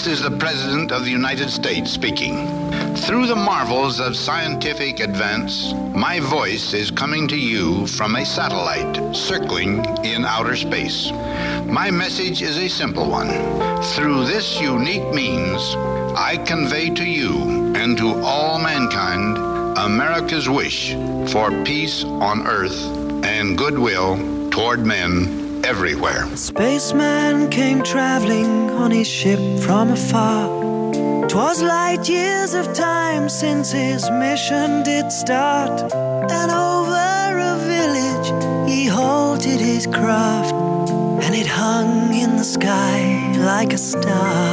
This is the President of the United States speaking. Through the marvels of scientific advance, my voice is coming to you from a satellite circling in outer space. My message is a simple one. Through this unique means, I convey to you and to all mankind America's wish for peace on earth and goodwill toward men everywhere. A spaceman came traveling on his ship from afar. 'Twas light years of time since his mission did start. And over a village he halted his craft, and it hung in the sky like a star.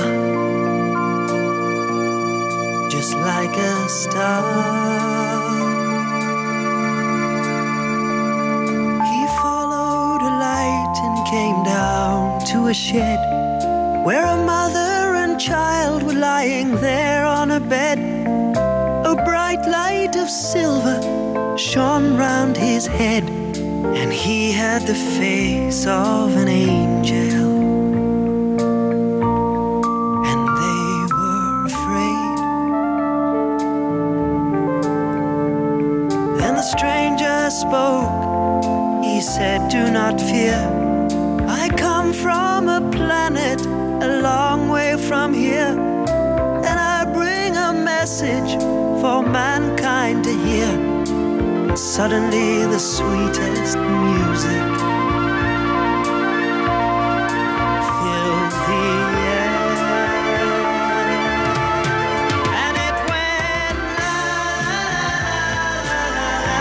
Just like a star. Came down to a shed where a mother and child were lying there on a bed. A bright light of silver shone round his head, and he had the face of an angel. And they were afraid. Then the stranger spoke. He said, "Do not fear. I come from a planet a long way from here, and I bring a message for mankind to hear." Suddenly the sweetest music filled the air, and it went la la la la la.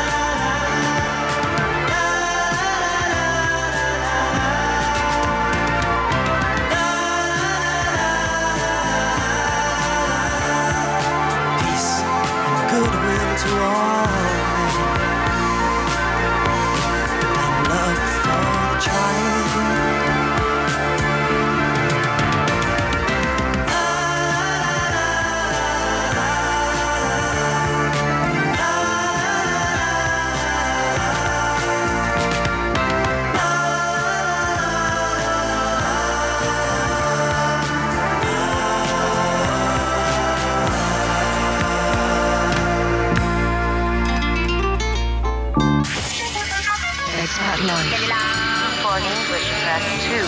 To all men, and love for the child. For English, press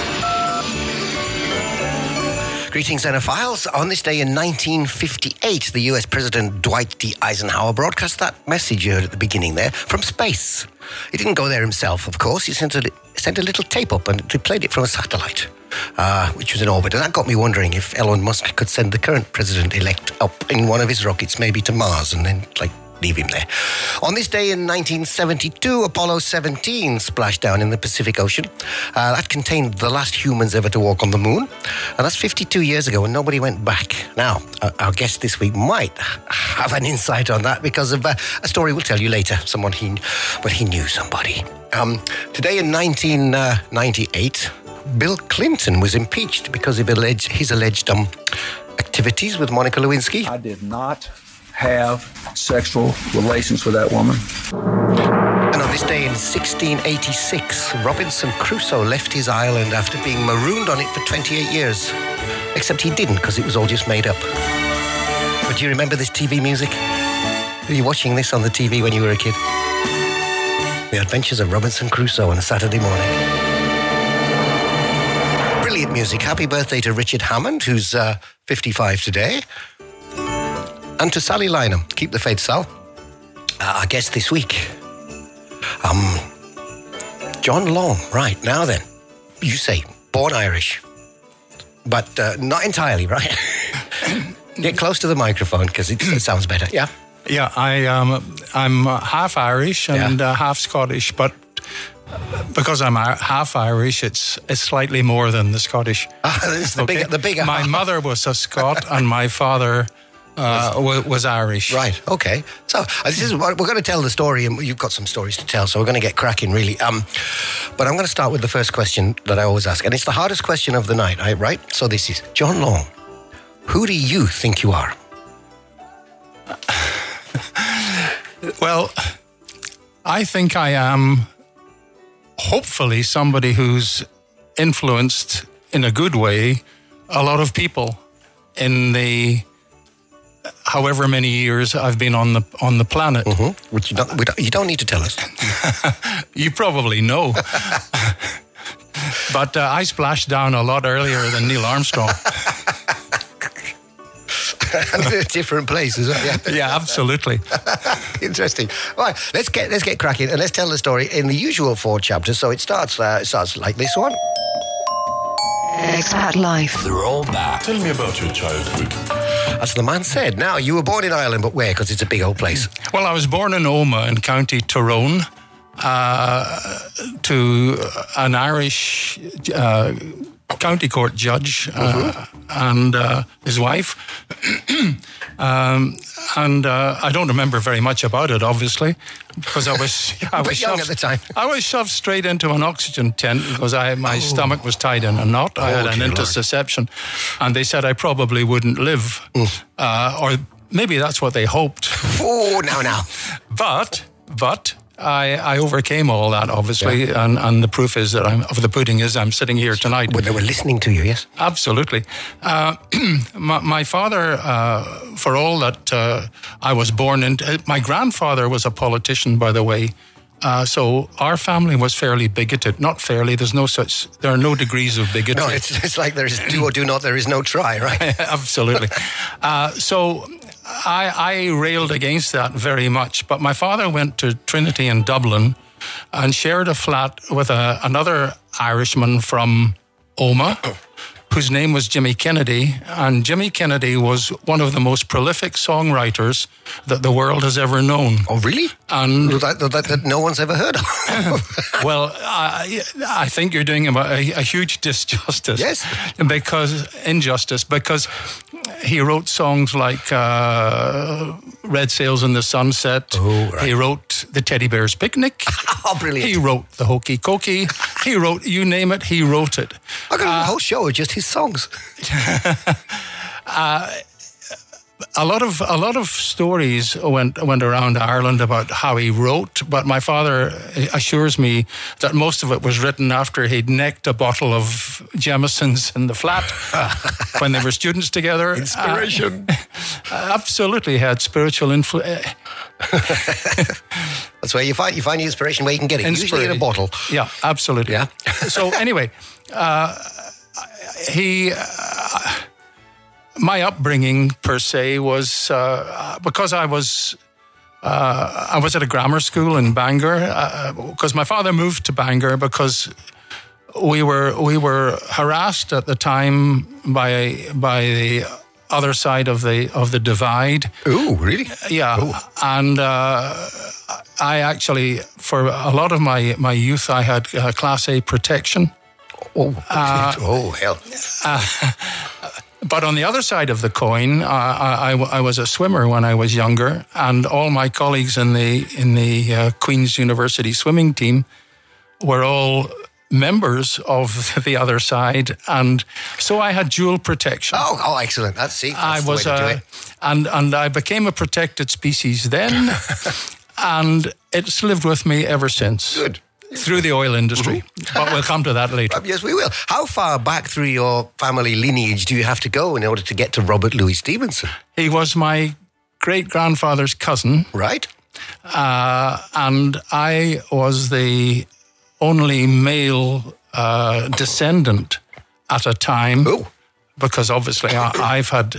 2. Greetings, Xenophiles. On this day in 1958, the US President Dwight D. Eisenhower broadcast that message you heard at the beginning there from space. He didn't go there himself, of course. He sent a little tape up and he played it from a satellite, which was in orbit. And that got me wondering if Elon Musk could send the current president-elect up in one of his rockets, maybe to Mars, and then, leave him there. On this day in 1972, Apollo 17 splashed down in the Pacific Ocean. That contained the last humans ever to walk on the moon. And that's 52 years ago, and nobody went back. Now, our guest this week might have an insight on that because of a story we'll tell you later. He knew somebody. Today in 1998, Bill Clinton was impeached because of his alleged activities with Monica Lewinsky. I did not have sexual relations with that woman. And on this day in 1686, Robinson Crusoe left his island after being marooned on it for 28 years. Except he didn't, because it was all just made up. But do you remember this TV music? Were you watching this on the TV when you were a kid? The Adventures of Robinson Crusoe on a Saturday morning. Brilliant music. Happy birthday to Richard Hammond, who's 55 today. And to Sally Lynham. Keep the faith, Sal. Our guest this week. John Long. Right, now then. You say, born Irish. But not entirely, right? Get close to the microphone, because it sounds better. Yeah? Yeah, I'm half Irish and half Scottish, but because I'm half Irish, it's slightly more than the Scottish. It's the bigger. My mother was a Scot and my father was Irish. Right, okay. So this is we're going to tell the story, and you've got some stories to tell, so we're going to get cracking, really. But I'm going to start with the first question that I always ask, and it's the hardest question of the night, right? So this is, John Long, who do you think you are? Well, I think I am hopefully somebody who's influenced in a good way a lot of people. in the however many years I've been on the planet. Mm-hmm. Which you don't need to tell us. You probably know. But I splashed down a lot earlier than Neil Armstrong. And in a different place as well. Yeah, yeah, absolutely. Interesting. All right, let's get cracking and let's tell the story in the usual 4 chapters. So it starts like this one. Expat life. They're all back. Tell me about your childhood. As the man said. Now, you were born in Ireland, but where? Because it's a big old place. Well, I was born in Omagh in County Tyrone to an Irish county court judge and his wife. And I don't remember very much about it, obviously, because I was young at the time. I was shoved straight into an oxygen tent because my stomach was tied in a knot. I had an intussusception, and they said I probably wouldn't live, or maybe that's what they hoped. Oh, now. But I overcame all that, obviously, and the proof is that the pudding is I'm sitting here tonight. Well, they were listening to you, yes? Absolutely. My father, for all that I was born into, my grandfather was a politician, by the way. So our family was fairly bigoted. Not fairly, there are no degrees of bigotry. No, it's like there is do or do not, there is no try, right? Absolutely. So I railed against that very much. But my father went to Trinity in Dublin and shared a flat with another Irishman from Omagh, whose name was Jimmy Kennedy. And Jimmy Kennedy was one of the most prolific songwriters that the world has ever known. Oh, really? And that no one's ever heard of. Well, I think you're doing him a huge disjustice. Yes. Injustice, because he wrote songs like Red Sails in the Sunset. Oh, right. He wrote The Teddy Bear's Picnic. Oh, brilliant. He wrote The Hokey Cokey. He wrote, you name it, he wrote it. I got a whole show of just his songs. A lot of stories went around Ireland about how he wrote, but my father assures me that most of it was written after he'd necked a bottle of Jameson's in the flat when they were students together. Inspiration. Absolutely had spiritual influence. That's where you find the inspiration where you can get it. Usually in a bottle. Yeah, absolutely. Yeah. So anyway, my upbringing per se was because I was at a grammar school in Bangor because my father moved to Bangor because we were harassed at the time by the other side of the divide. Oh, really? Yeah. Ooh. And I actually, for a lot of my youth, I had Class A protection. Oh, hell. But on the other side of the coin, I was a swimmer when I was younger, and all my colleagues in the Queen's University swimming team were all members of the other side, and so I had dual protection. Oh, excellent! That's the way to do it. And I became a protected species then, and it's lived with me ever since. Good. Through the oil industry. But we'll come to that later. Yes, we will. How far back through your family lineage do you have to go in order to get to Robert Louis Stevenson? He was my great-grandfather's cousin. Right. And I was the only male descendant at a time. Oh. Because obviously I've had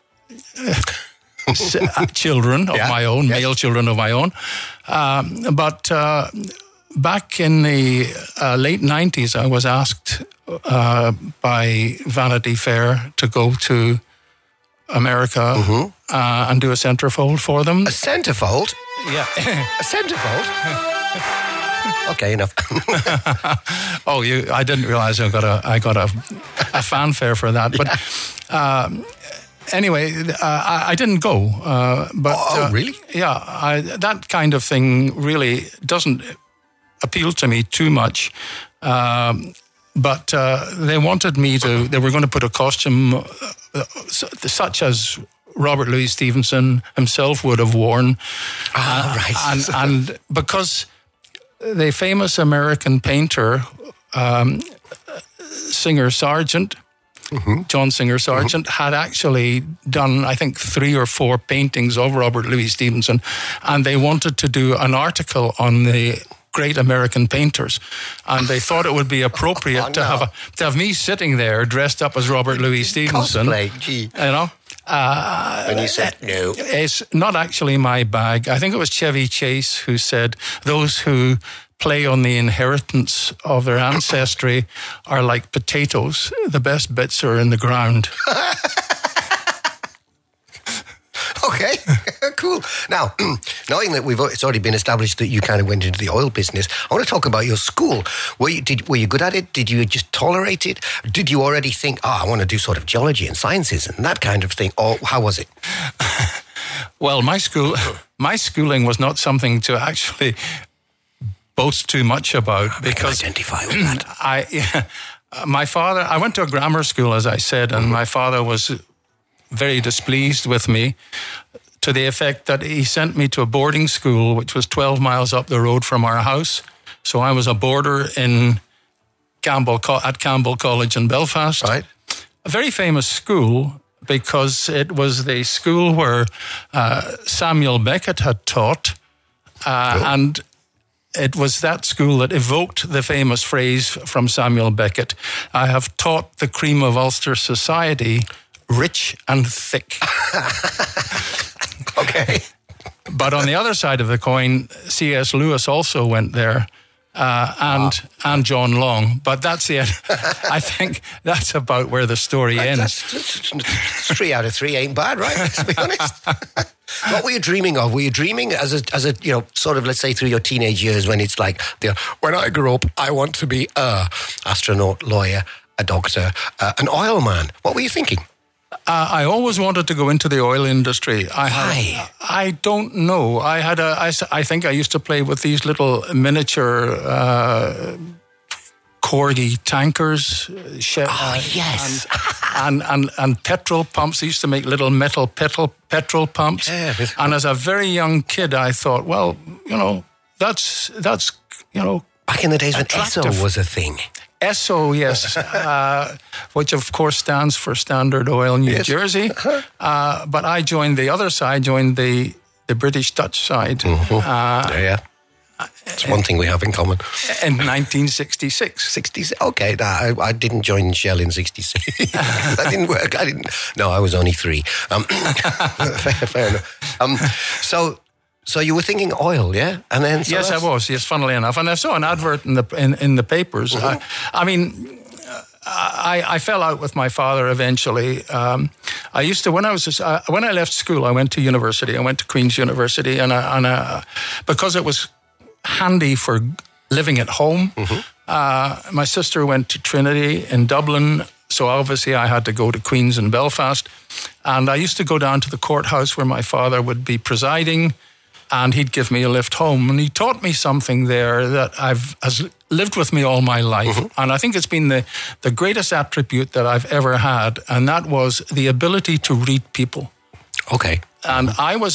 children of my own, male children of my own. But back in the late 90s, I was asked by Vanity Fair to go to America and do a centerfold for them. A centerfold? Yeah. A centerfold? Okay, enough. I didn't realize I got a fanfare for that. But anyway, I didn't go. But really? Yeah, that kind of thing really doesn't appealed to me too much, but they wanted me to. They were going to put a costume such as Robert Louis Stevenson himself would have worn. Right. And because the famous American painter, Singer Sargent, John Singer Sargent, had actually done, I think, 3 or 4 paintings of Robert Louis Stevenson, and they wanted to do an article on the great American painters, and they thought it would be appropriate to have me sitting there dressed up as Robert Louis Stevenson. Cosplay, gee. You know. And you said no. It's not actually my bag. I think it was Chevy Chase who said those who play on the inheritance of their ancestry are like potatoes. The best bits are in the ground. Okay, cool. Now, knowing that it's already been established that you kind of went into the oil business, I want to talk about your school. Were you good at it? Did you just tolerate it? Did you already think, I want to do sort of geology and sciences and that kind of thing? Or how was it? Well, my schooling was not something to actually boast too much about, because I can identify with that. My father, I went to a grammar school, as I said, and my father was very displeased with me, to the effect that he sent me to a boarding school which was 12 miles up the road from our house. So I was a boarder at Campbell College in Belfast. Right. A very famous school, because it was the school where Samuel Beckett had taught, and it was that school that evoked the famous phrase from Samuel Beckett, "I have taught the cream of Ulster society rich and thick." Okay. But on the other side of the coin, C.S. Lewis also went there, and John Long. But that's the end. I think that's about where the story ends. That's 3 out of 3 ain't bad, right? Let's be honest. What were you dreaming of? Were you dreaming as a sort of, let's say, through your teenage years, when it's like, when I grow up, I want to be a astronaut, lawyer, a doctor, an oil man? What were you thinking? I always wanted to go into the oil industry. Why? I don't know. I think I used to play with these little miniature Corgi tankers. Yes. And petrol pumps. I used to make little metal petrol pumps. Yeah, and as a very young kid, I thought, well, that's back in the days when attractive. ESSO was a thing. ESSO, yes, which of course stands for Standard Oil New Jersey. But I joined the other side, the British Dutch side. Yeah. It's one thing we have in common. In 1966. Okay, I didn't join Shell in 66. That didn't work. No, I was only 3. Fair enough. So you were thinking oil, yeah? And then yes, I was. Yes, funnily enough, and I saw an advert in the papers. I fell out with my father eventually. I used to when I left school, I went to university. I went to Queen's University, and because it was handy for living at home. My sister went to Trinity in Dublin. So obviously I had to go to Queen's in Belfast. And I used to go down to the courthouse where my father would be presiding, and he'd give me a lift home. And he taught me something there that has lived with me all my life. And I think it's been the greatest attribute that I've ever had. And that was the ability to read people. Okay. And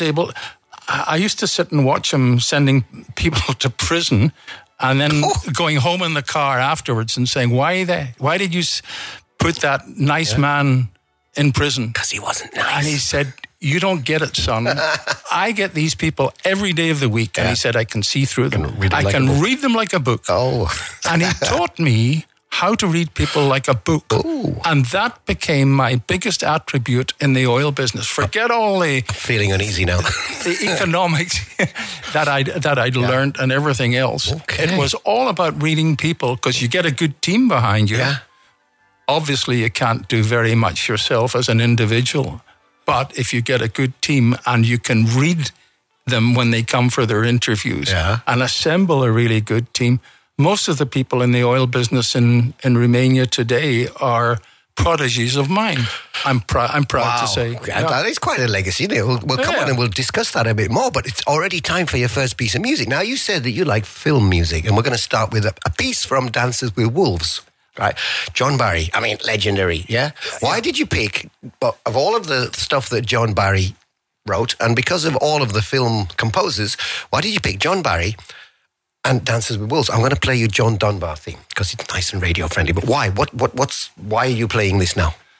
I used to sit and watch him sending people to prison, and then going home in the car afterwards and saying, why did you put that nice man in prison? Because he wasn't nice. And he said, you don't get it, son. I get these people every day of the week. And he said, I can see through them. I can read them like a book. Oh. And he taught me how to read people like a book. Ooh. And that became my biggest attribute in the oil business. Forget all the... I'm feeling uneasy now. The economics that I'd learned and everything else. Okay. It was all about reading people, because you get a good team behind you. Yeah. Obviously, you can't do very much yourself as an individual. But if you get a good team and you can read them when they come for their interviews and assemble a really good team, most of the people in the oil business in Romania today are prodigies of mine. I'm proud to say. Yeah. That is quite a legacy, isn't it? We'll come on and we'll discuss that a bit more, but it's already time for your first piece of music. Now, you said that you like film music, and we're going to start with a piece from Dances with Wolves. Right, John Barry, legendary, yeah? Why did you pick, of all of the stuff that John Barry wrote, and because of all of the film composers, why did you pick John Barry and Dances with Wolves? I'm going to play you John Dunbar theme, because it's nice and radio friendly, but why? Why are you playing this now?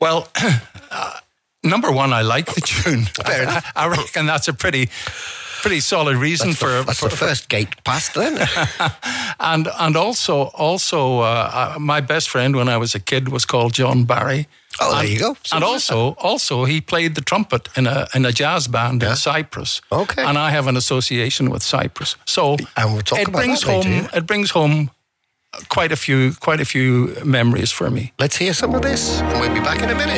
Well, number one, I like the tune. Fair enough. I reckon that's a pretty solid reason That's the first gate passed then. and also my best friend when I was a kid was called John Barry. Oh, there you go. So and also he played the trumpet in a jazz band in Cyprus. Okay. And I have an association with Cyprus. So And we'll talk about that later, yeah. it brings home quite a few memories for me. Let's hear some of this, and we'll be back in a minute.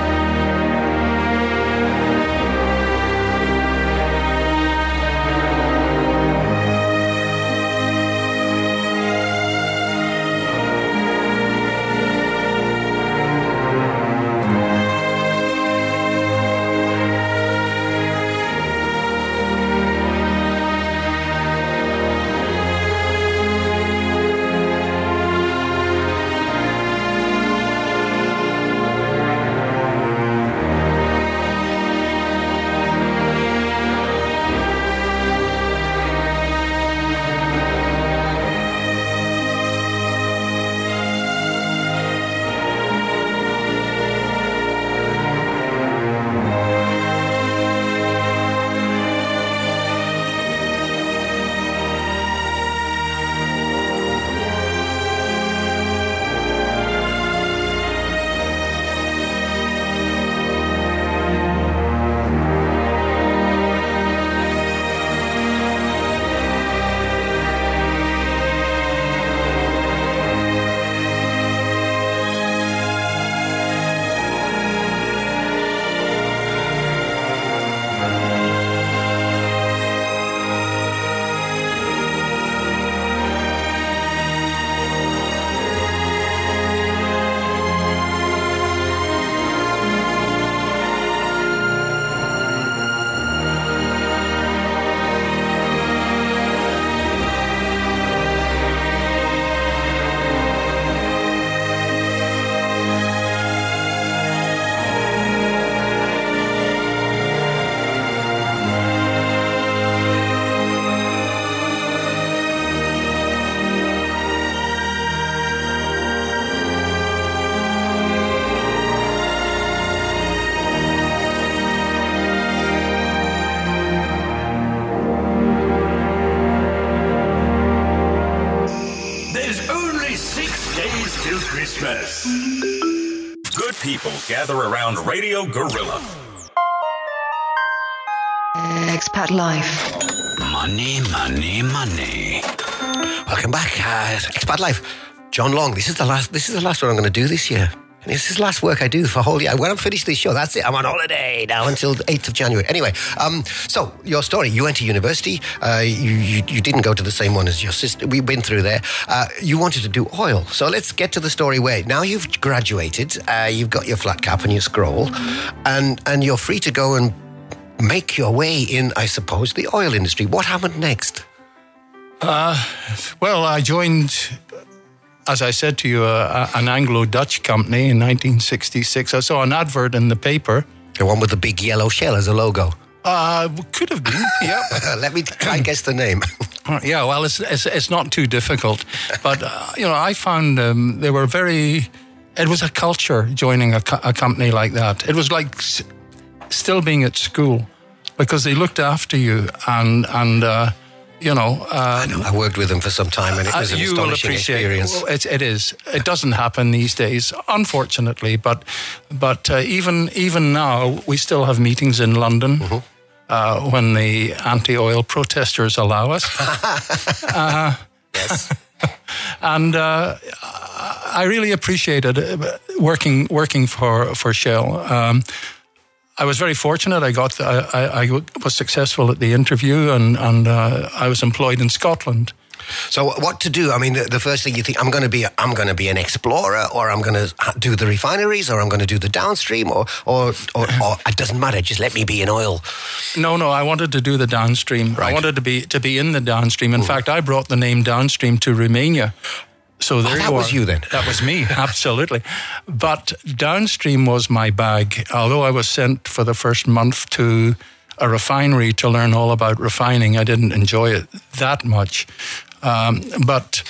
Christmas. Good people gather around Radio Gorilla. Expat Life. Money, money, money. Welcome back, Expat Life. John Long. This is the last one I'm going to do this year. And this is the last work I do for a whole year. When I'm finished this show, that's it. I'm on holiday now until the 8th of January. Anyway, so your story. You went to university. You didn't go to the same one as your sister. We've been through there. You wanted to do oil. So let's get to the story where now you've graduated. You've got your flat cap and your scroll. And you're free to go and make your way in, I suppose, the oil industry. What happened next? Well, I joined, as I said to you, an Anglo-Dutch company in 1966. I saw an advert in the paper. The one with the big yellow shell as a logo. Could have been, yeah. Let me try and guess the name. Yeah, well, it's not too difficult. But, I found they were very... It was a culture joining a company like that. It was like still being at school because they looked after you and I know. I worked with them for some time, and it was an astonishing experience. It is. It doesn't happen these days, unfortunately. But even now, we still have meetings in London when the anti-oil protesters allow us. Yes. And I really appreciated working for Shell. I was very fortunate. I was successful at the interview, and I was employed in Scotland. So, what to do? I mean, the first thing you think, I'm going to be an explorer, or I'm going to do the refineries, or I'm going to do the downstream, or it doesn't matter. Just let me be in oil. No. I wanted to do the downstream. Right. I wanted to be in the downstream. In fact, I brought the name downstream to Romania. So there that was you then? That was me, absolutely. But downstream was my bag. Although I was sent for the first month to a refinery to learn all about refining, I didn't enjoy it that much. But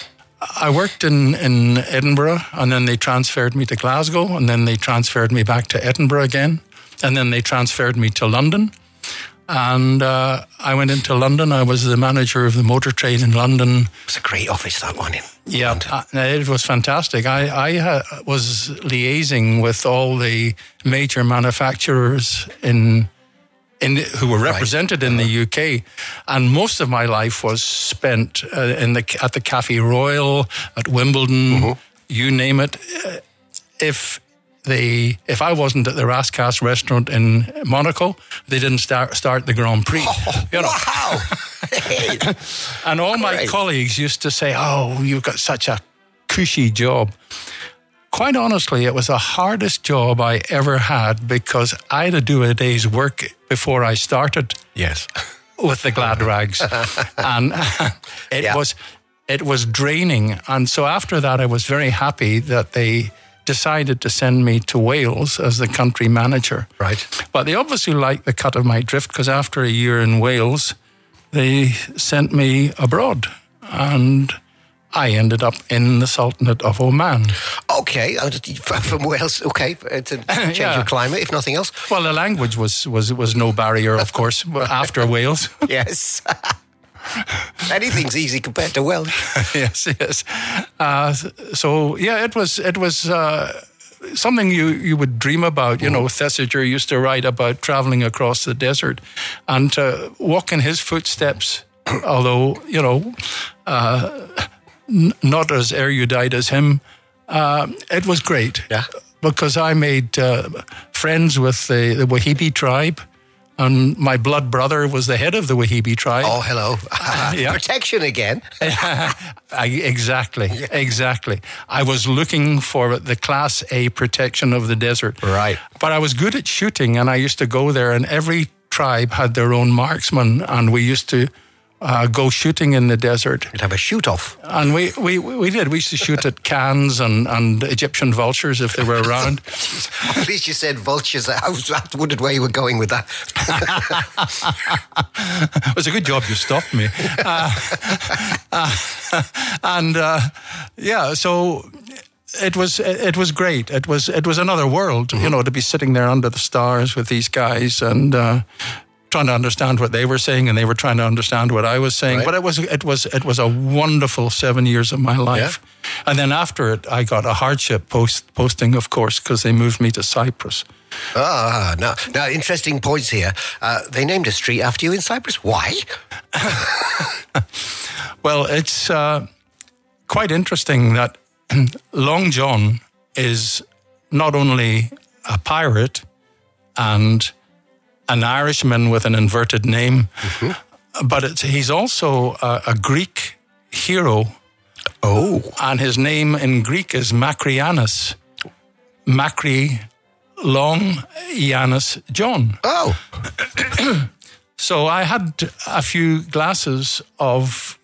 I worked in Edinburgh, and then they transferred me to Glasgow, and then they transferred me back to Edinburgh again, and then they transferred me to London. And I went into London. I was the manager of the motor trade in London. It was a great office, that one. Yeah, it was fantastic. I was liaising with all the major manufacturers who were represented in the UK, and most of my life was spent at the Café Royal, at Wimbledon, you name it. If I wasn't at the Rascasse restaurant in Monaco, they didn't start the Grand Prix. Wow! And all my colleagues used to say, "Oh, you've got such a cushy job." Quite honestly, it was the hardest job I ever had, because I had to do a day's work before I started. Yes. With the glad rags, and it was draining. And so after that, I was very happy that they decided to send me to Wales as the country manager. Right. But they obviously liked the cut of my drift, because after a year in Wales, they sent me abroad, and I ended up in the Sultanate of Oman. Okay, from Wales. Okay, to change your climate, if nothing else. Well, the language was no barrier, of course, after Wales. Yes. Anything's easy compared to Welsh. Yes. So yeah, it was something you would dream about. You know, Thesiger used to write about traveling across the desert, and to walk in his footsteps. Although not as erudite as him, it was great. Yeah, because I made friends with the Wahhabi tribe. And my blood brother was the head of the Wahhabi tribe. Oh, hello. Protection again. Exactly. I was looking for the Class A protection of the desert. Right. But I was good at shooting, and I used to go there, and every tribe had their own marksman, and we used to go shooting in the desert. You'd have a shoot-off. And we did. We used to shoot at cans and Egyptian vultures if they were around. At least you said vultures. I wondered where you were going with that. It was a good job you stopped me. So it was great. It was another world, to be sitting there under the stars with these guys and trying to understand what they were saying, and they were trying to understand what I was saying. Right. But it was a wonderful 7 years of my life. Yeah. And then after it, I got a hardship posting, of course, because they moved me to Cyprus. Now interesting points here. They named a street after you in Cyprus. Why? Well, it's quite interesting that Long John is not only a pirate and an Irishman with an inverted name, but he's also a Greek hero. Oh. And his name in Greek is Makrianis. Makri, Long, Yanis, John. Oh. So I had a few glasses of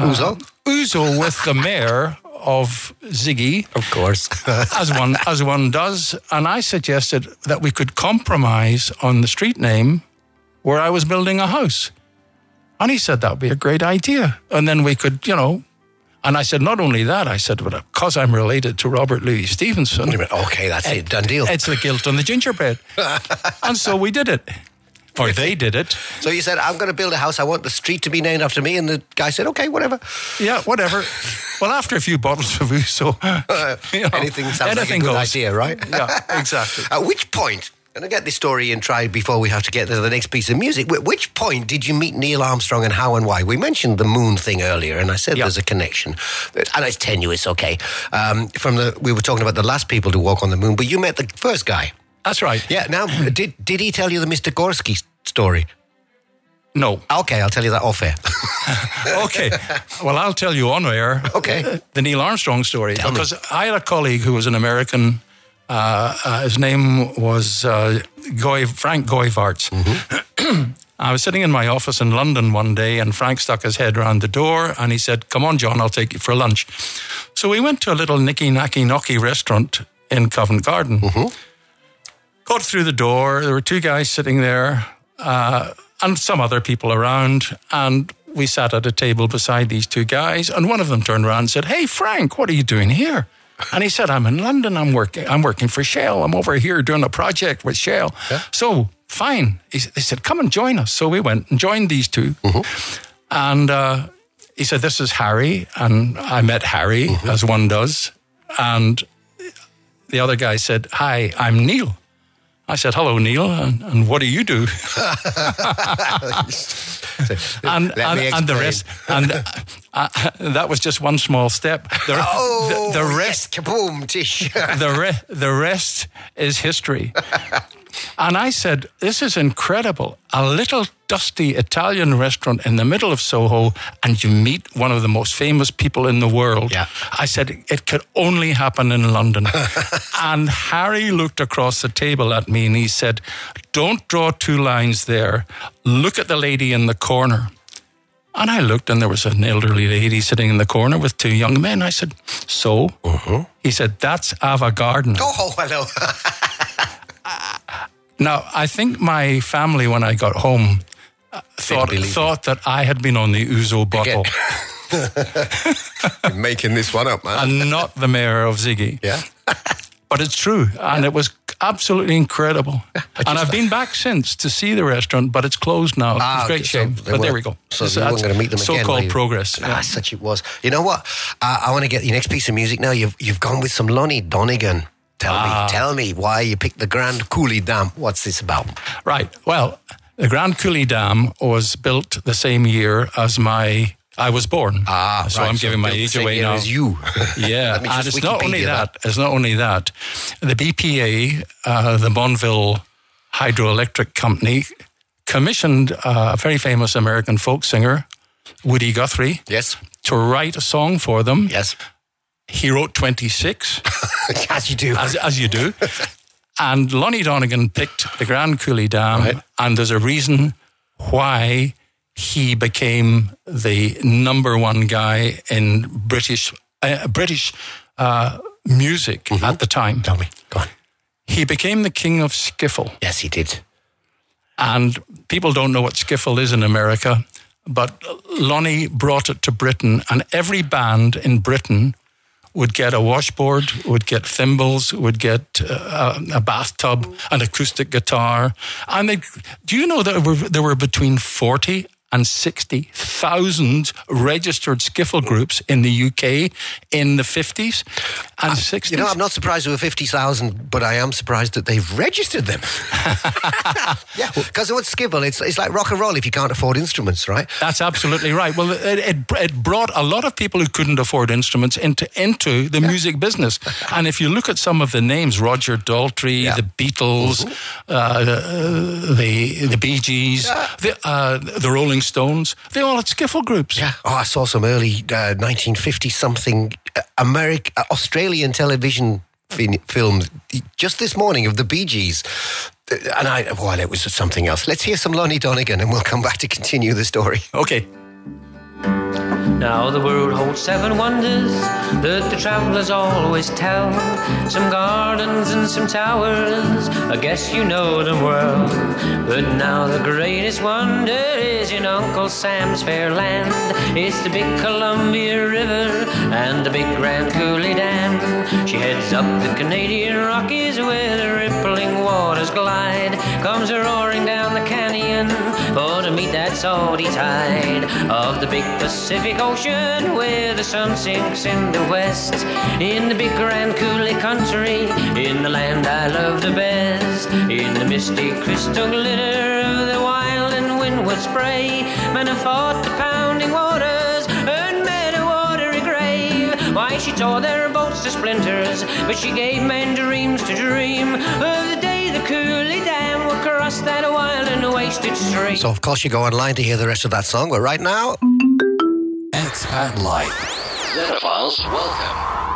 Ouzo with the mayor of Ziggy, of course, as one does, and I suggested that we could compromise on the street name where I was building a house, and he said that would be a great idea, and then we could, And I said, not only that, I said, but because I'm related to Robert Louis Stevenson. Okay, that's it, done deal. It's the guilt on the gingerbread, and so we did it. Or they did it. So you said, I'm going to build a house. I want the street to be named after me. And the guy said, okay, whatever. Yeah, whatever. Well, after a few bottles of Ouzo, anything sounds like a good idea, right? Yeah, exactly. At which point, and I'll get this story and try before we have to get to the next piece of music. At which point did you meet Neil Armstrong, and how and why? We mentioned the moon thing earlier, and I said there's a connection. And it's tenuous, okay. We were talking about the last people to walk on the moon, but you met the first guy. That's right. Yeah. Now, did he tell you the Mr. Gorski story? No. Okay, I'll tell you that off air. Okay. Well, I'll tell you on air. Okay. The Neil Armstrong story. Because I had a colleague who was an American. His name was Frank Goyvarts. Mm-hmm. I was sitting in my office in London one day, and Frank stuck his head around the door, and he said, "Come on, John, I'll take you for lunch." So we went to a little Nicky Nacky Knocky restaurant in Covent Garden. Mm-hmm. Got through the door. There were two guys sitting there and some other people around. And we sat at a table beside these two guys, and one of them turned around and said, "Hey, Frank, what are you doing here?" And he said, "I'm in London. I'm working for Shell. I'm over here doing a project with Shell." Yeah. So, fine. They said, "Come and join us." So we went and joined these two. And he said, "This is Harry." And I met Harry, as one does. And the other guy said, "Hi, I'm Neil." I said, "Hello, Neil, and what do you do?" and the rest, and that was just one small step. The rest, yes, kaboom, tish. the rest is history. And I said, "This is incredible. A little dusty Italian restaurant in the middle of Soho, and you meet one of the most famous people in the world." Yeah. I said, "It could only happen in London." And Harry looked across the table at me and he said, "Don't draw two lines there. Look at the lady in the corner." And I looked, and there was an elderly lady sitting in the corner with two young men. I said, "So?" He said, "That's Ava Gardner." Oh, hello. Now, I think my family, when I got home, thought that I had been on the Ouzo bottle. You're making this one up, man. And not the mayor of Ziggy. Yeah. But it's true. And it was absolutely incredible. And I've been back since to see the restaurant, but it's closed now. It's a great shame. But there we go. So you weren't going to meet them again. So-called progress. Yeah. Such it was. You know what? I want to get your next piece of music now. You've gone with some Lonnie Donegan. Tell me why you picked the Grand Coulee Dam. What's this about? Right. Well, the Grand Coulee Dam was built the same year as I was born. So I'm giving my age away now. As you. Yeah. And it's not only that. It's not only that. The BPA, the Bonneville Hydroelectric Company, commissioned a very famous American folk singer, Woody Guthrie. Yes. To write a song for them. Yes. He wrote 26. As you do. As you do. And Lonnie Donegan picked the Grand Coulee Dam, right. And there's a reason why he became the number one guy in British music at the time. Tell me. Go on. He became the king of skiffle. Yes, he did. And people don't know what skiffle is in America, but Lonnie brought it to Britain, and every band in Britain would get a washboard, would get thimbles, would get a bathtub, an acoustic guitar. And do you know that there were between 40 and 60,000 registered skiffle groups in the UK in the 50s and 60s? You know, I'm not surprised there were 50,000, but I am surprised that they've registered them. Yeah, because what's skiffle? It's like rock and roll if you can't afford instruments, right? That's absolutely right. Well, it brought a lot of people who couldn't afford instruments into the music business. And if you look at some of the names, Roger Daltrey, the Beatles, the Bee Gees, the Rolling Stones, they all had skiffle groups. Yeah. Oh, I saw some early 1950-something Australian television films just this morning of the Bee Gees. And it was something else. Let's hear some Lonnie Donegan and we'll come back to continue the story. Okay. Now the world holds 7 wonders that the travellers always tell. Some gardens and some towers, I guess you know them well. But now the greatest wonder is in Uncle Sam's fair land. It's the big Columbia River and the big Grand Coulee Dam. She heads up the Canadian Rockies where the rippling waters glide. Comes roaring down the canyon for to meet that salty tide of the big Pacific Ocean where the sun sinks in the west. In the big Grand Coulee country, in the land I love the best, in the misty crystal glitter of the wild and windward spray, men have fought the pounding waters and made a watery grave. Why, she tore their boats to splinters, but she gave men dreams to dream of the day the Coulee Dam would cross that wild and wasted stream. So of course you go online to hear the rest of that song, but right now, Expat Life. Xenophiles, welcome.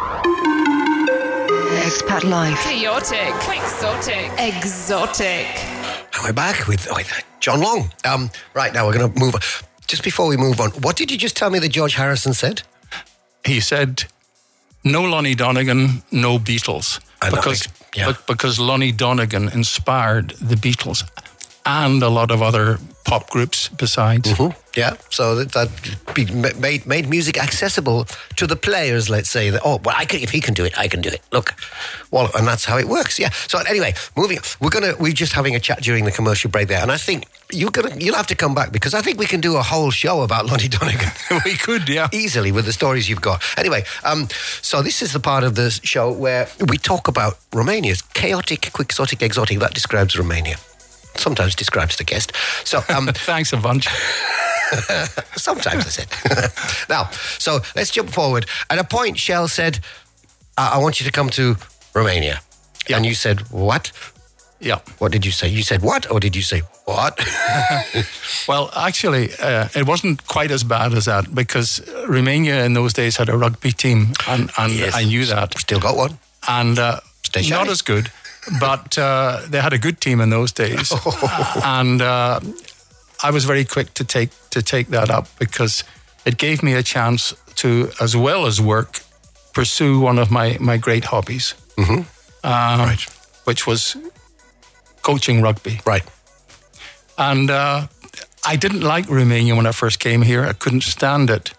Expat Life. Chaotic. Exotic. And we're back with John Long. Right, now we're going to move on. Just before we move on, what did you just tell me that George Harrison said? He said, no Lonnie Donegan, no Beatles. Because Lonnie Donegan inspired the Beatles. and a lot of other pop groups besides. Mm-hmm. Yeah, so that made music accessible to the players, let's say. That, if he can do it, I can do it. Look, well, and that's how it works, yeah. So anyway, we're just having a chat during the commercial break there, and I think you'll have to come back because I think we can do a whole show about Lonnie Donegan. We could, yeah. Easily with the stories you've got. Anyway, so this is the part of the show where we talk about Romania's chaotic, quixotic, exotic. That describes Romania. Sometimes describes the guest. So thanks a bunch. Sometimes I said. Now, so let's jump forward. At a point, Shell said, I want you to come to Romania. Yeah. And you said, what? Yeah. What did you say? You said what, or did you say what? Well, actually, it wasn't quite as bad as that because Romania in those days had a rugby team, and yes, I knew that. Still got one. And not as good, but they had a good team in those days. And I was very quick to take that up because it gave me a chance to, as well as work, pursue one of my great hobbies, right, which was coaching rugby. Right. And I didn't like Romania when I first came here. I couldn't stand it.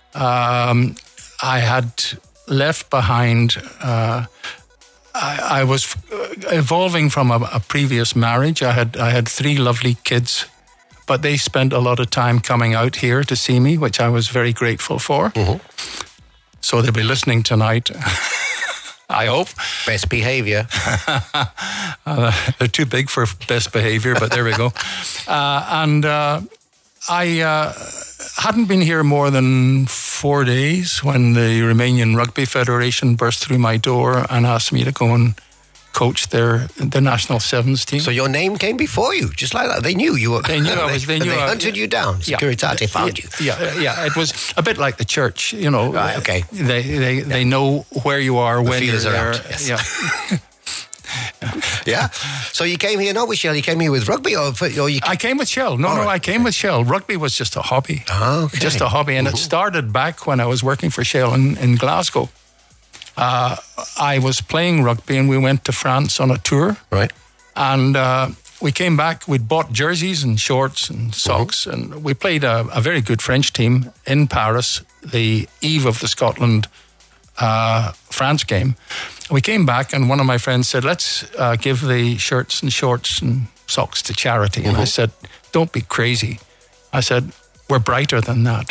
I had left behind. I was evolving from a previous marriage. I had 3 lovely kids, but they spent a lot of time coming out here to see me, which I was very grateful for. Mm-hmm. So they'll be listening tonight. I hope. Best behaviour. They're too big for best behaviour, but there we go. I hadn't been here more than 4 days when the Romanian Rugby Federation burst through my door and asked me to go and coach the national sevens team. So your name came before you, just like that. They knew you were. They knew I was. They hunted you down. Securitate found you. Yeah. It was a bit like the church, you know. Right. Okay. They know where you are when you're there. Yes. Yeah. Yeah. So you came here not with Shell. You came here with rugby, or you? I came with Shell. No, I came with Shell. Rugby was just a hobby. Oh, okay. Just a hobby, and it started back when I was working for Shell in Glasgow. I was playing rugby and we went to France on a tour. Right. And we came back, we'd bought jerseys and shorts and socks, and we played a very good French team in Paris, the eve of the Scotland-France game. We came back and one of my friends said, let's give the shirts and shorts and socks to charity. And I said, don't be crazy. I said, we're brighter than that.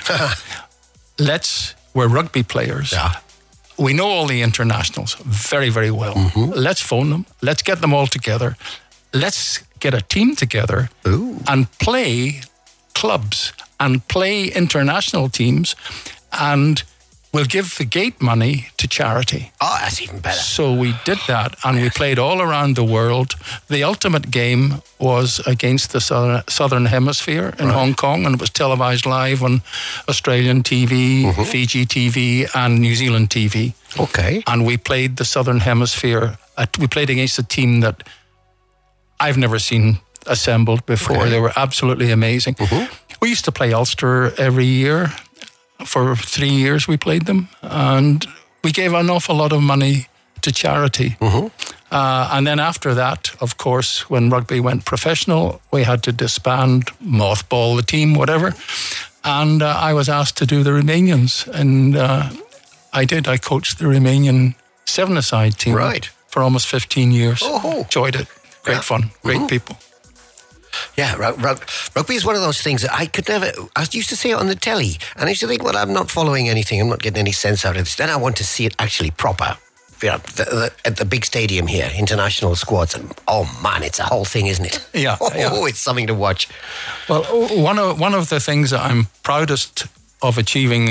We're rugby players. Yeah. We know all the internationals very, very well. Let's phone them. Let's get them all together. Let's get a team together and play clubs and play international teams, and we'll give the gate money to charity. Oh, that's even better. So we did that, and we played all around the world. The ultimate game was against the Southern Hemisphere in Hong Kong, and it was televised live on Australian TV, Fiji TV, and New Zealand TV. Okay. And we played the Southern Hemisphere. We played against a team that I've never seen assembled before. Okay. They were absolutely amazing. We used to play Ulster every year. For 3 years we played them, and we gave an awful lot of money to charity. And then after that, of course, when rugby went professional, we had to disband, mothball the team, whatever. And I was asked to do the Romanians, and I did. I coached the Romanian 7-a-side team for almost 15 years. Enjoyed it. Great fun. Great people. Yeah, rugby is one of those things that I used to see it on the telly, and I used to think, well, I'm not following anything, I'm not getting any sense out of this. Then I want to see it actually proper, at the big stadium here, international squads, and oh man, it's a whole thing, isn't it? Yeah. It's something to watch. Well, one of the things that I'm proudest of achieving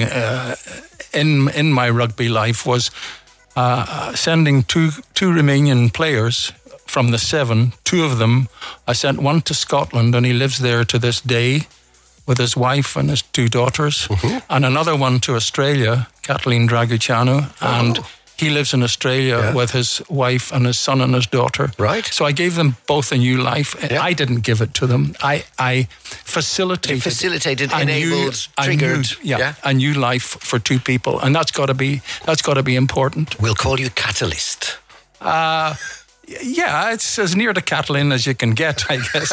in my rugby life was sending two Romanian players from the 7, 2 of them. I sent one to Scotland, and he lives there to this day with his wife and his 2 daughters, and another one to Australia, Kathleen Draguceanu, and he lives in Australia with his wife and his son and his daughter. Right. So I gave them both a new life. Yeah. I didn't give it to them. I facilitated, enabled, triggered. A new life for 2 people, and that's got to be important. We'll call you Catalyst. Yeah, it's as near to Cattle Inn as you can get, I guess.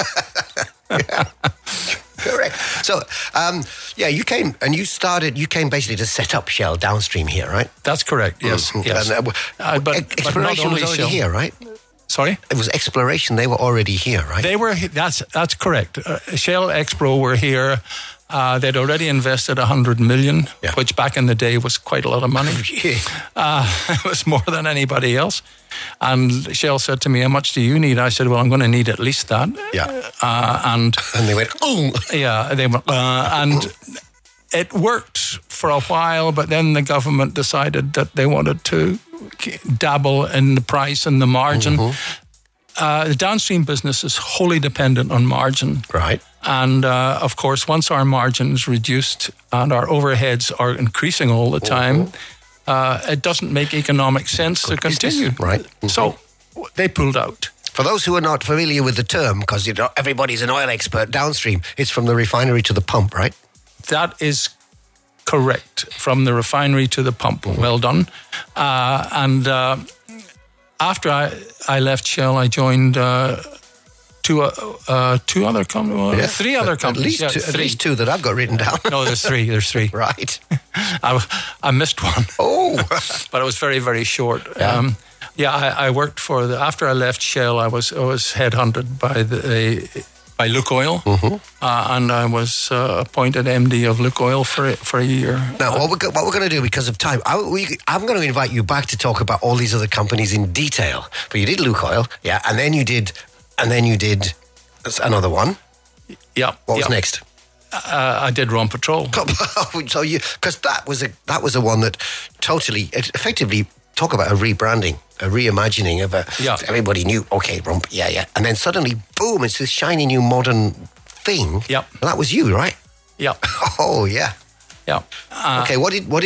Correct. So, you came and you came basically to set up Shell downstream here, right? That's correct, yes. Mm-hmm. Yes. But exploration was already here, right? Sorry? It was exploration. They were already here, right? That's correct. Shell Expro were here. They'd already invested $100 million, which back in the day was quite a lot of money. It was more than anybody else. And Shell said to me, how much do you need? I said, well, I'm going to need at least that. Yeah. And they went, oh. Yeah, they went, and it worked for a while, but then the government decided that they wanted to dabble in the price and the margin. The downstream business is wholly dependent on margin. Right. And of course, once our margin is reduced and our overheads are increasing all the time, it doesn't make economic sense to continue. Right. So they pulled out. For those who are not familiar with the term, because everybody's an oil expert downstream, it's from the refinery to the pump, right? That is correct. From the refinery to the pump. Well done. After I left Shell, I joined three other companies. Three other companies. At least two that I've got written down. No, there's three. Right. I missed one. Oh. But it was very, very short. Yeah. I worked after I left Shell, I was headhunted by Lukoil, and I was appointed MD of Lukoil for a year. Now, what we're going to do because of time, I'm going to invite you back to talk about all these other companies in detail. But you did Lukoil, and then you did another one. Yeah. What was next? I did Rompetrol. So because that was a one that totally, effectively, talk about a rebranding, a reimagining of everybody knew, okay, Rump, and then suddenly, boom, it's this shiny new modern thing. Yep. And that was you, right? Yep. Oh yeah. Yeah. Okay. What did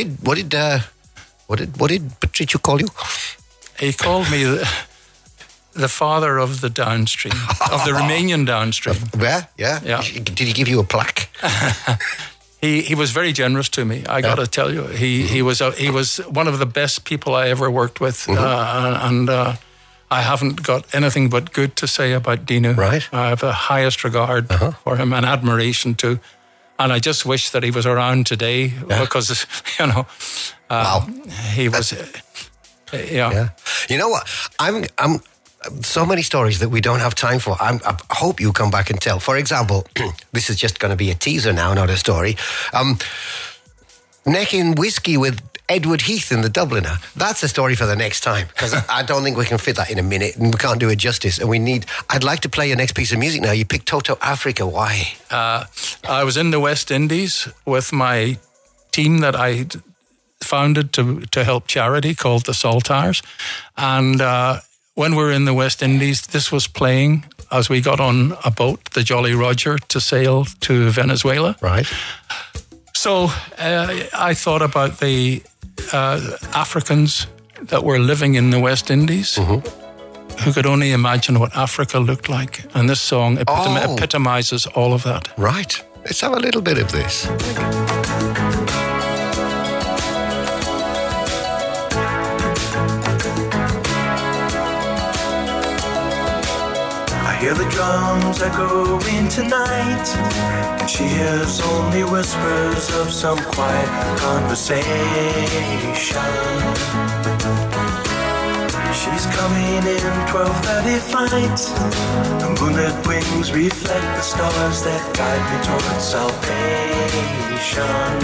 Patricio call you? He called me the father of the downstream, of the Romanian downstream. Yeah. Did he give you a plaque? He was very generous to me. I got to tell you, he was one of the best people I ever worked with, and I haven't got anything but good to say about Dino. Right, I have the highest regard for him and admiration too, and I just wish that he was around today because wow, he was. Yeah. You know what? I'm so many stories that we don't have time for. I hope you come back and tell. For example, this is just going to be a teaser now, not a story. Necking whiskey with Edward Heath in the Dubliner. That's a story for the next time, because I don't think we can fit that in a minute, and we can't do it justice. And I'd like to play your next piece of music now. You picked Toto Africa. Why? I was in the West Indies with my team that I founded to help charity called the Saltires, and when we were in the West Indies, this was playing as we got on a boat, the Jolly Roger, to sail to Venezuela. Right. So I thought about the Africans that were living in the West Indies who could only imagine what Africa looked like. And this song epitomizes all of that. Right. Let's have a little bit of this. Hear the drums echoing tonight, and she hears only whispers of some quiet conversation. She's coming in 12:30 flight. The moonlit wings reflect the stars that guide me towards salvation.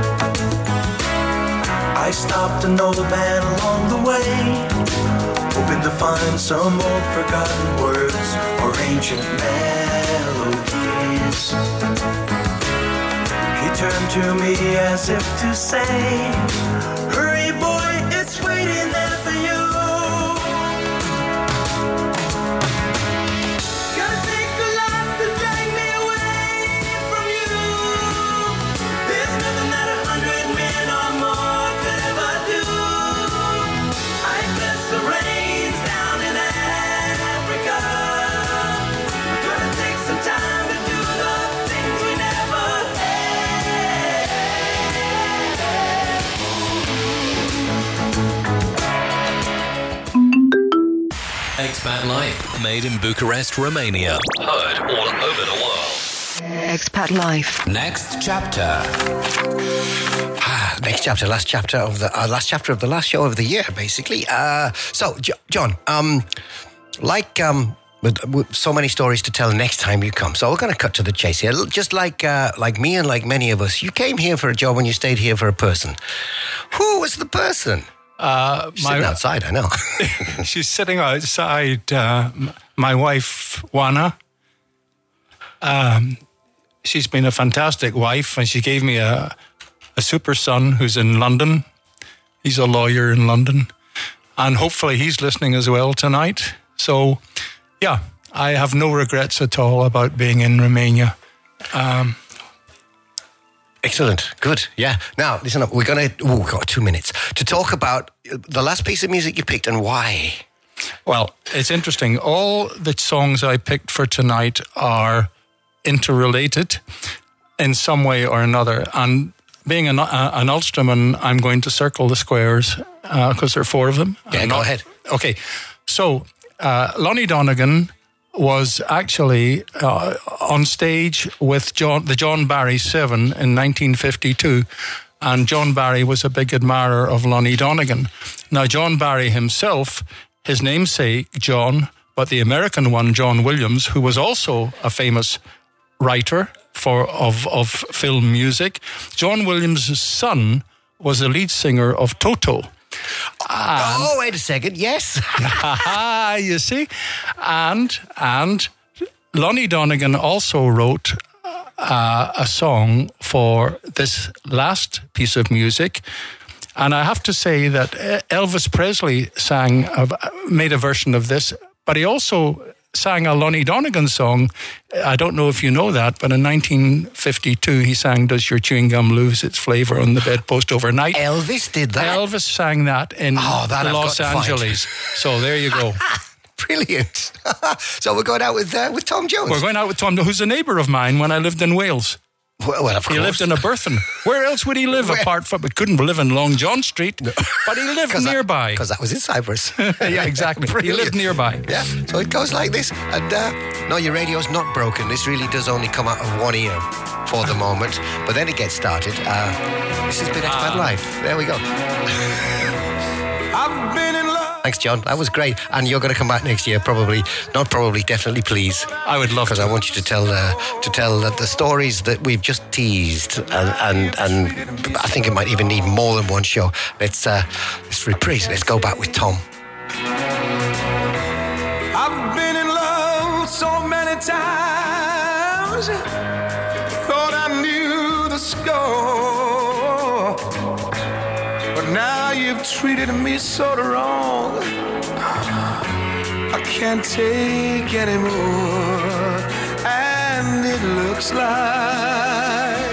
I stopped an old man along the way, hoping to find some old forgotten words or ancient melodies. He turned to me as if to say, hurry boy, it's waiting there for you. It's gonna take a lot to drag me away from you. There's nothing that 100 men or more could ever do. I bless the rains down in Africa. We're gonna take some time to do the things we never had. made in Bucharest, Romania. Heard all over the world. Expat Life. Next chapter. Next chapter, last chapter of the last show of the year, basically. So, John, with so many stories to tell next time you come. So we're going to cut to the chase here. Just like me and like many of us, you came here for a job and you stayed here for a person. Who was the person? Sitting outside, I know. She's sitting outside. My wife, Juana. She's been a fantastic wife, and she gave me a super son who's in London. He's a lawyer in London, and hopefully he's listening as well tonight. So, yeah, I have no regrets at all about being in Romania. Excellent. Good. Yeah. Now, listen up. We've got 2 minutes to talk about the last piece of music you picked and why. Well, it's interesting. All the songs I picked for tonight are interrelated in some way or another. And being an Ulsterman, I'm going to circle the squares because there are 4 of them. Yeah, go ahead. Okay. So, Lonnie Donegan was actually on stage with the John Barry 7 in 1952. And John Barry was a big admirer of Lonnie Donegan. Now, John Barry himself, his namesake, John, but the American one, John Williams, who was also a famous writer of film music. John Williams' son was the lead singer of Toto. Wait a second. Yes. You see? And Lonnie Donegan also wrote a song for this last piece of music. And I have to say that Elvis Presley made a version of this, but he also sang a Lonnie Donegan song. I don't know if you know that, but in 1952 he sang "Does Your Chewing Gum Lose Its Flavor on the Bedpost Overnight?" Elvis did that? Elvis sang that in Los Angeles. So there you go. Brilliant. So we're going out with Tom Jones. We're going out with Tom, who's a neighbour of mine when I lived in Wales. Well, of course. He lived in Aberthin. Where else would he live apart from... He couldn't live in Long John Street, but he lived nearby. Because that was in Cyprus. Yeah, exactly. He lived nearby. Yeah, so it goes like this. And no, your radio's not broken. This really does only come out of one ear for the moment. But then it gets started. This has been Expat Life. There we go. I've been in love. Thanks, John. That was great. And you're going to come back next year, probably. Not probably, definitely, please. I would love to. Because I want you to tell the stories that we've just teased. And I think it might even need more than one show. Let's reprise. Let's go back with Tom. I've been in love so many times. Thought I knew the score. But now you've treated me so wrong. I can't take anymore. And it looks like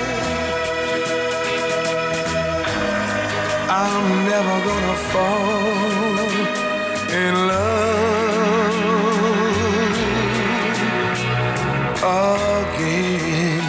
I'm never gonna fall in love again.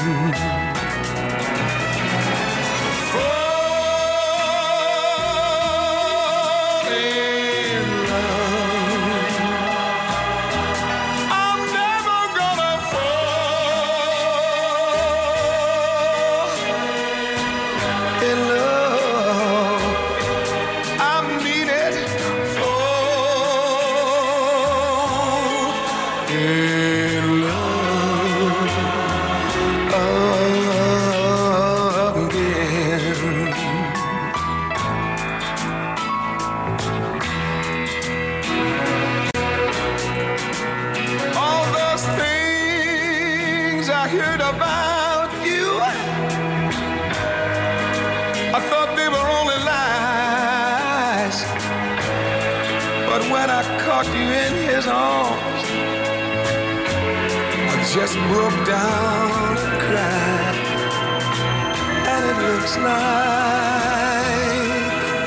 Just broke down and cried, and it looks like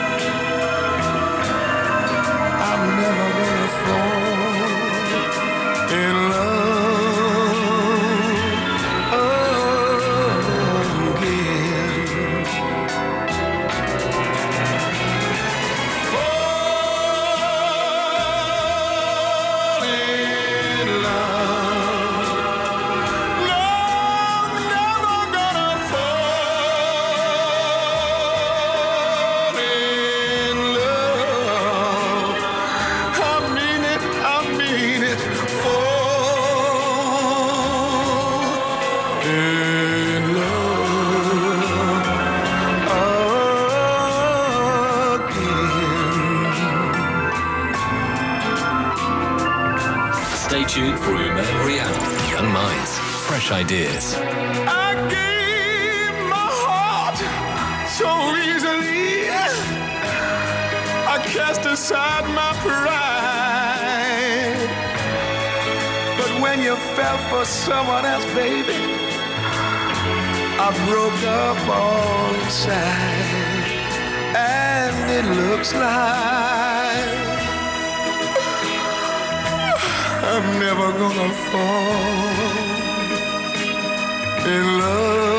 I'm never gonna fall in love again. Falling Stay tuned for Uma and Rihanna. Young minds, fresh ideas. I gave my heart so easily. I cast aside my pride. But when you fell for someone else, baby, I broke up all inside. And it looks like I'm never gonna fall in love